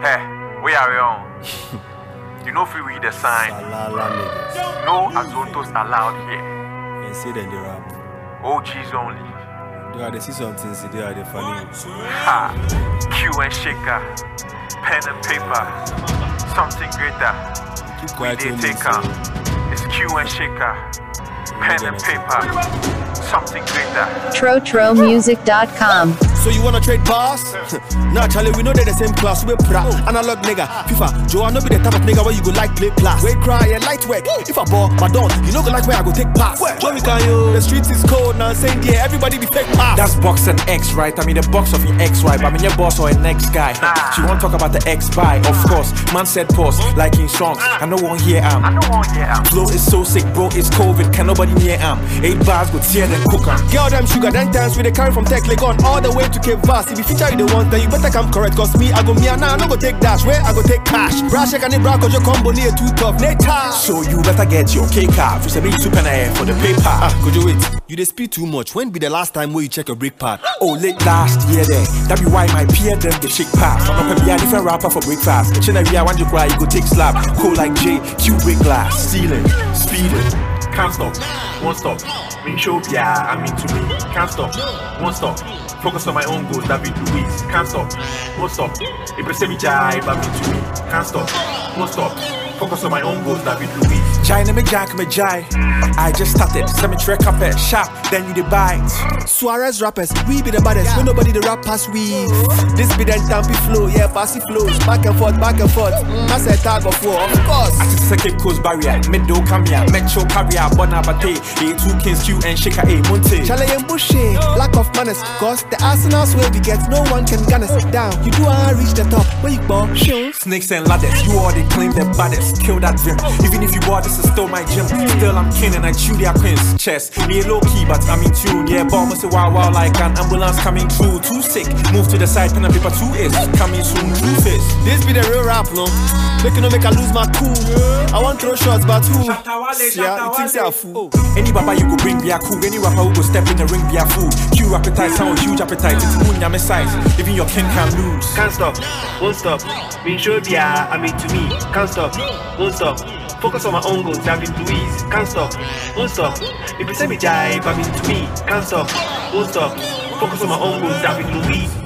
Hey, we are on. You know if we read the sign. No Azontos allowed here. And say that they rap. OGs only. They are the see something, they are the funny. Ha! Q and shaker. Pen and paper. Something greater. We did take on. It's Q and shaker. Pen and paper. Something greater. TroTroMusic.com. So you wanna trade bars? Nah, Charlie, we know they're the same class. We proud, analog nigga, FIFA. Joe, I know be the type of nigga where you go like play class. We cry and light work. If I ball, but don't, you know go like where I go take pass. Joe, we can yo. The streets is cold now. Saying yeah, everybody be fake pass. That's box and X, right? I mean the box of your ex-wife. I mean your boss or a next guy. She won't talk about the ex-buy, of course. Man said pause, like in songs. I know one here am. Flow is so sick, bro. It's COVID. Can nobody near am? 8 bars go tear then cook am. Girl, them sugar, then dance with the carry from Tech Legon all the way to Cape Vast. If you feature you the ones, then you better come correct. Cause me, I go me and now I no go take dash. Where I go take cash. Brash shake and the bra cause your combo near too tough. Nata. So you better get your cake off. You say me super air for the paper. Could you wait? You dey speed too much. When be the last time where you check your brake pad? Oh, late last year there. That be why my peer them get shake pass. I'm not be a different rapper for breakfast. Chin every want you cry, you go take slap. Cool like J, Q break glass. Stealing, speeding. Can't stop, won't stop. Mean show, yeah, I mean to me. Can't stop, won't stop. Focus on my own goals, David Luiz. Can't stop, won't stop. If you say me jive, I mean to me. Can't stop, won't stop. Focus on my own goals, David Luiz. China me jack me jai. I just started, cemetery carpet, sharp, then you the buy. Suarez rappers, we be the baddest. When nobody the rap pass we. This be the tampy flow, yeah, passy flows. Back and forth, back and forth. I said tag of war, of course. I just Cape Coast barrier, Meadow Camia, Metro Carrier, Bonabate, A2 Kings Q and Shaker A Monte. Chalet and Bushy, lack of manners. Cause the arsenals where we get, no one can gun us down. You do reach the top, where you ball, show. Snakes and ladders, you all they claim the baddest. Kill that dream. Even if you bought this is still my gym. Still I'm king and I chew their queen's chest. Me low key, but I'm in tune. Yeah, bomb say wow wow like an ambulance coming through. Too sick, move to the side, pen and paper 2 is coming soon. True face. This be the real rap, no? Make no make I lose my cool. I want throw shots, but who? Yeah, you think they're fool. Any rapper you go bring be a cool. Any rapper who go step in the ring be a fool. Q appetite, sound huge appetite. It's moon yame size. Even your king can lose. Can't stop, won't stop. Mean show yeah, I mean to me. Can't stop, won't stop. Focus on my own goals, David Luiz. Can't stop, won't stop. If you say me jive, I mean to me. Can't stop, won't stop. Focus on my own goals, David Luiz.